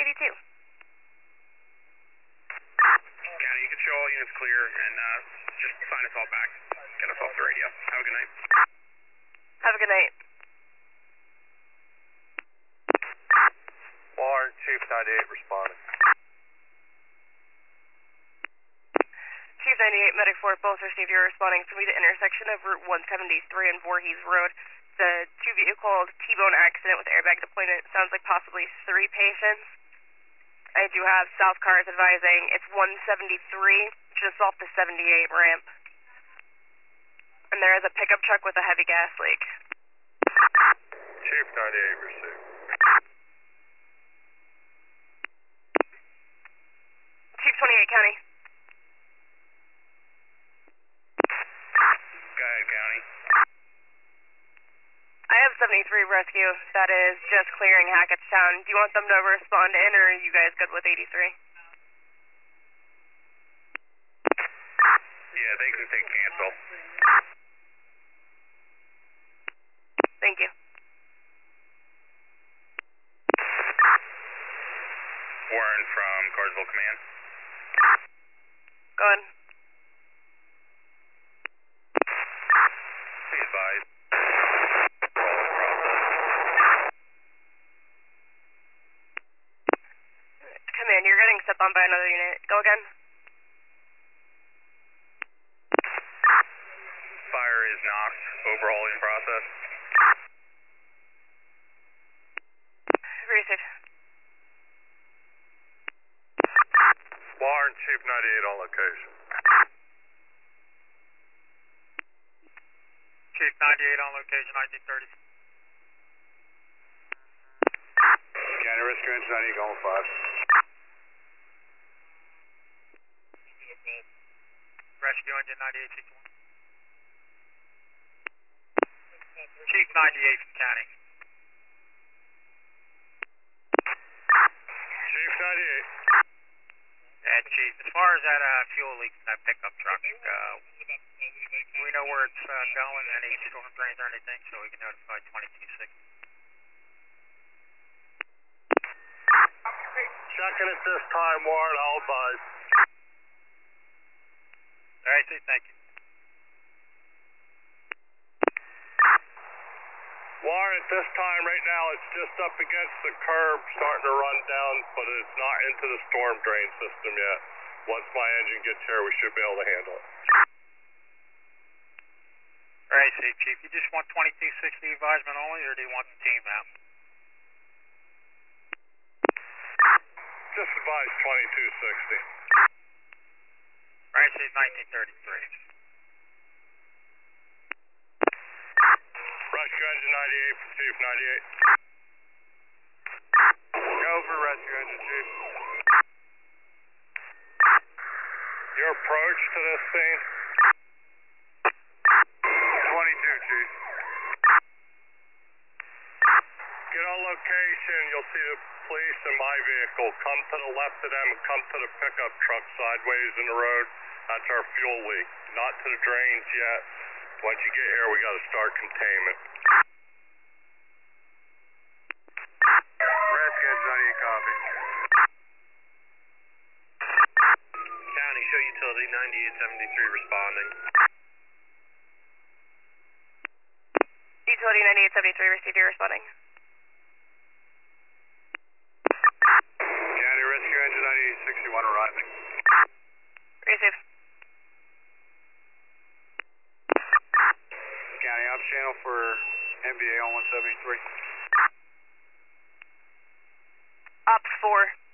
82. County, you can show all units clear and just sign us all back. Get us off the radio. Have a good night. Have a good night. Warren, Chief 98 responding. Chief 98, Medic 4, both received your responding to me to intersection of Route 173 and Voorhees Road. The two-vehicle T-bone accident with airbag deployment sounds like possibly 3 patients. I do have South Cars advising it's 173, just off the 78 ramp. And there is a pickup truck with a heavy gas leak. Chief 98 received. Chief 28, County. Go ahead, County. I have 73 rescue that is just clearing Hackettstown. Do you want them to respond in, or are you guys good with 83? Yeah, they can take cancel. Thank you. Warren from Carsville Command. Go ahead. Please advise. Command, you're getting stepped on by another unit. Go again. Fire is knocked. Overhauling process. Receive. Warren, Chief 98 on location. Chief 98 on location, 1930. County Rescue Engine 98 going 5. Rescue engine 9861. Chief 98 from County. Chief 98. And Chief, as far as that fuel leak in that pickup truck, we know where it's going, any storm drains or anything, so we can notify 2260. Checking at this time, Warren, I'll advise. All right, thank you. Warren, at this time right now, it's just up against the curb, starting to run down, but it's not into the storm drain system yet. Once my engine gets here, we should be able to handle it. All right, Chief, you just want 2260 advisement only, or do you want the team out? Just advise 2260. All right, Chief, 1933. Rescue Engine 98 from Chief 98. Go for Rescue Engine, Chief. Your approach to this scene? 22, Chief. Get on location, you'll see the police in my vehicle. Come to the left of them and come to the pickup truck sideways in the road. That's our fuel leak. Not to the drains yet. Once you get here, we got to start containment. Rescue Engine 98 copy. County, show utility 9873 responding. Utility 9873 received your responding. County Rescue Engine 9861 arriving. Receive. County, ops channel for MVA on 173. Ops 4.